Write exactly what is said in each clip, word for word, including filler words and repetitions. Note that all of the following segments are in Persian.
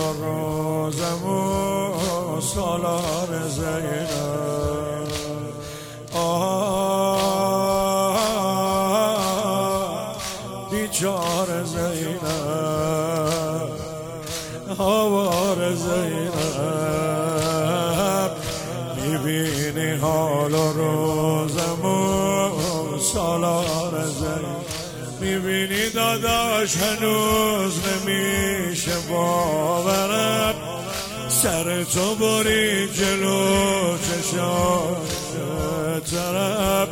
روزم و سالار زینب. آه بیچار زینب، آوار زینب، میبینی حال و روزم و سالار زینب. میبینی داداش هنوز نمیشه باورم، سر تو بری جلو چشات طرف.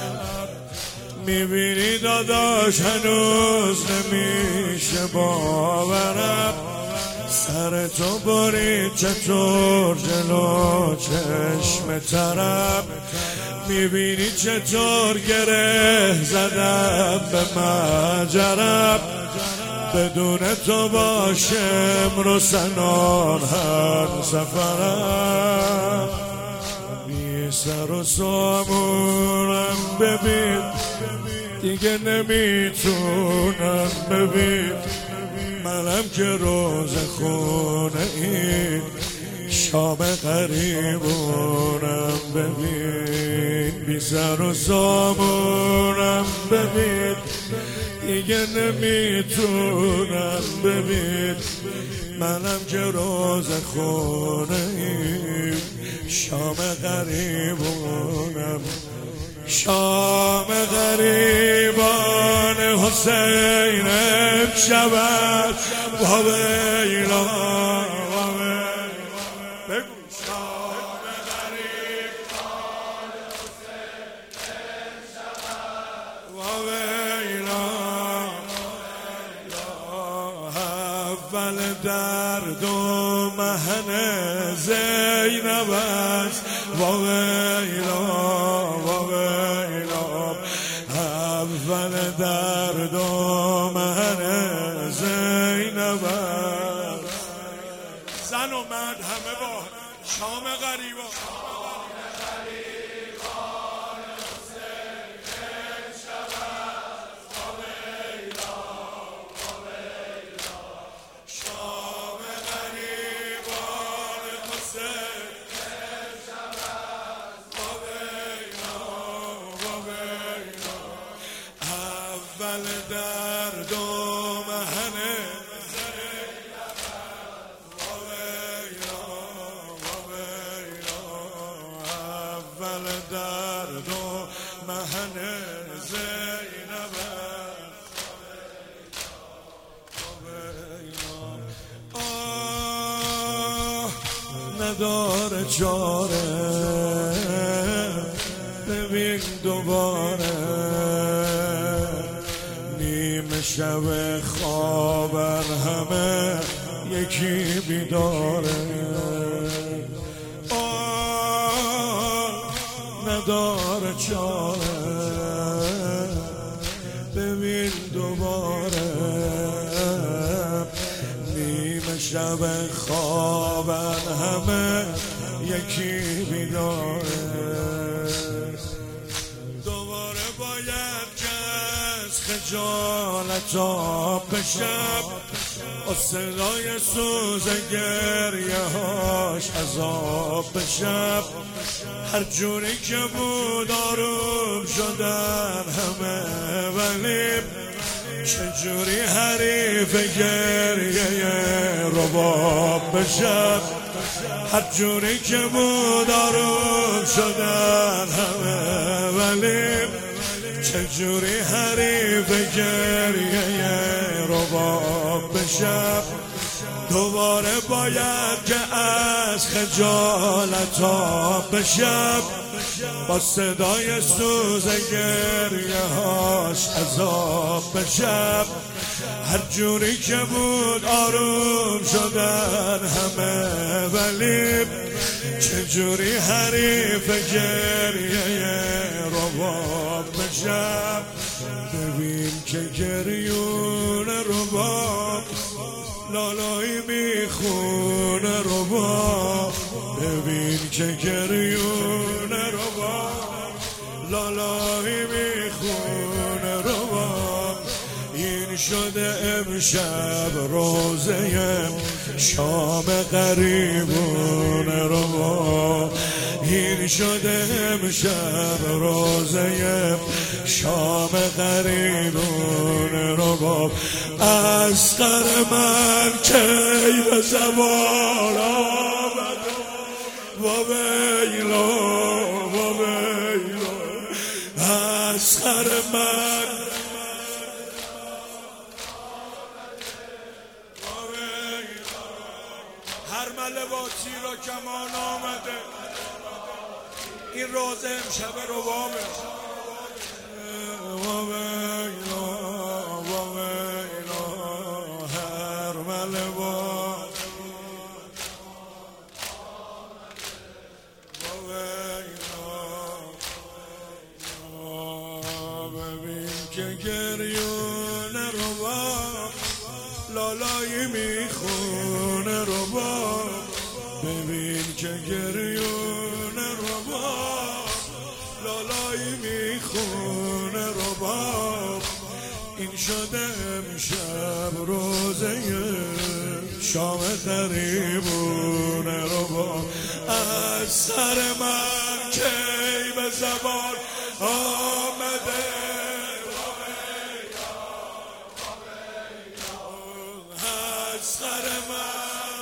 میبینی داداش هنوز نمیشه باورم، سر تو بری چطور جلو چشم طرف. میبینی چطور گره زدم به مجرم، بدون تو باشم رو سنان هم سفرم. بی سر و سامونم ببین دیگه نمیتونم ببین، منم که روز خونه این شام غریبونم ببین. بی سر و سامونم ببین دیگه نمیتونم ببین، منم که روز خونه این شام غریبونم. شام غریبان حسین امشب و ویلا بگو. شام غریبان حسین امشب و ویلا، اول درد و محن زینب است و ویلا و ویلا، اول درد و محن زینب است. زن و مرد همه با شام غریبان. اول درد و محن زینب و ویلا و ویلا، اول درد و محن زینب و ویلا. آه نداره چاره، ببین دوباره شب خوابن همه یکی بیداره. آه نداره چاره، ببین دوباره نیمه شب خوابن همه یکی بیداره. دوباره باید خجالت آب بشم و صدای سوز گریه هاش عذاب بشم. هر جوری که بود آروم شدن همه، ولی چجوری حریف گریه رباب بشم. هر جوری که بود آروم شدن همه، ولی چجوری حریف گریه رباب بشم. دوباره باید که از خجالت آب بشم، با صدای سوز گریه هاش عذاب بشم. هر جوری که بود آروم شدن همه، ولی چجوری حریف گریه رباب بشم. ببین که گریون رباب لالایی میخونه رباب، ببین که گریون رباب لالایی میخونه رباب. این شده امشب روزه شام غریبون رو، این شده امشب روزه شام غریبون رو. اصغر من کی به زبان آمد و ویلا و ویلا. اصغر من هر ملواتی را کمان آمده، این روز امشب رو وامه و ویلا و ویلا. هر ملواتی و ویلا. ببین که گریون رو با لالایی میخونه رو با، ببین که گریون رو با لالایی میخونه رو با. این شده امشب روزه شام غریبونه رو با. از سر من کی به زبان آمده اصغر من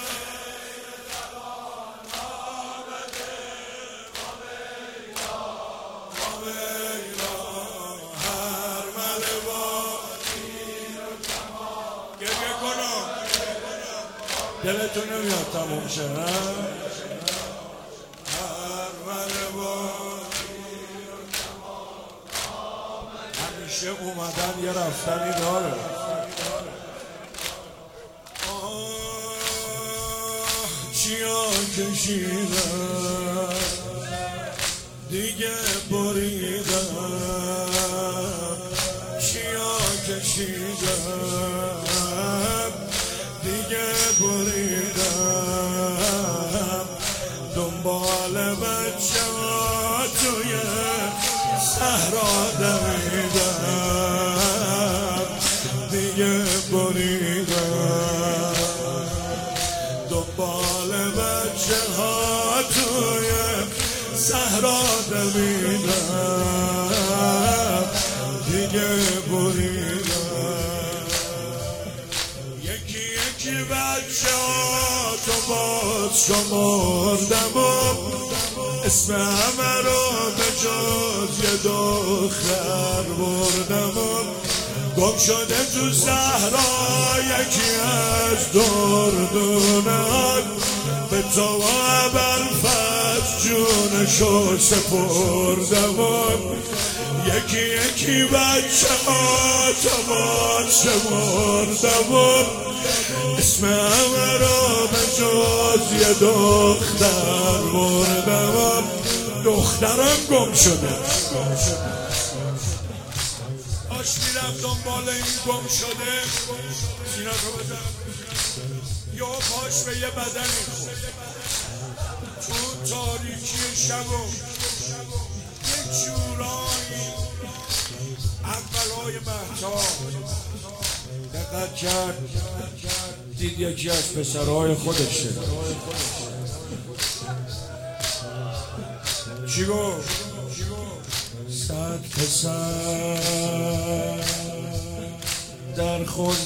هر ملواتی گریه کنم دلتون نمیاد تموم شه. هر ملواتی همیشه اومدن یه رفتنی داره. چیا کشیدم دیگه بریدم، چیا کشیدم دیگه بریدم. دنبال بچه ها توی صحرا دویدم دیگه بریدم. دنبال بچه ها توی صحرا دویدم دیگه بریدم. یکی یکی بچه ها تو باز شمردم و اسم همه رو به جز یه دختر بردم و گم شده تو صحرا یکی از دردونان به تو و ابوالفضل جونشو سپردم. یکی یکی بچه ها تو باز شمردم اسم همه رو به جز یه دختر بردم. دخترم گم شده آش میرم دنبال این گم شده سینا رو بزن یا پاش به یه بدنی خود تو تاریکی شب و یک جورایی اولای مهتاب دقت کرد دید یکی از پسرهای خودشه. چی گفت؟ صد پسر در خون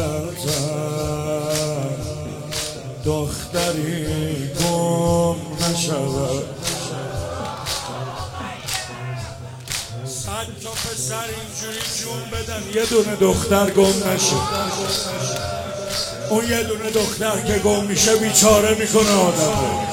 بغلتر دختری گم نشود. صد تا پسر اینجوری جون بدن یه دونه دختر گم نشه. اون یه دونه دختر که گم میشه بیچاره میکنه آدم رو.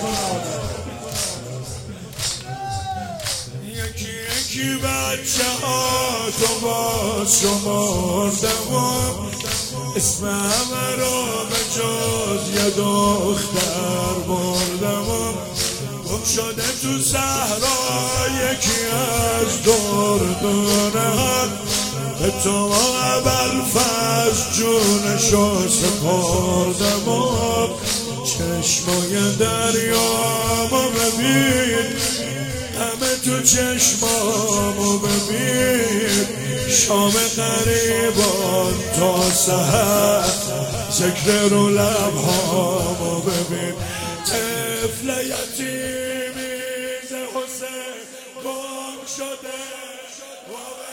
یکی یکی بچه ها تو باز شمردم اسم همه رو به جز یه دختر بردم. گم شده تو صحرا یکی از دردونان به تو و ابوالفضل جونشو سپردم. چشمای دریامو ببین همه تو چشمامو ببین شام غریبان تا سحر ذکر رو لبهامو ببین طفل یتیمی ز حسین گم شده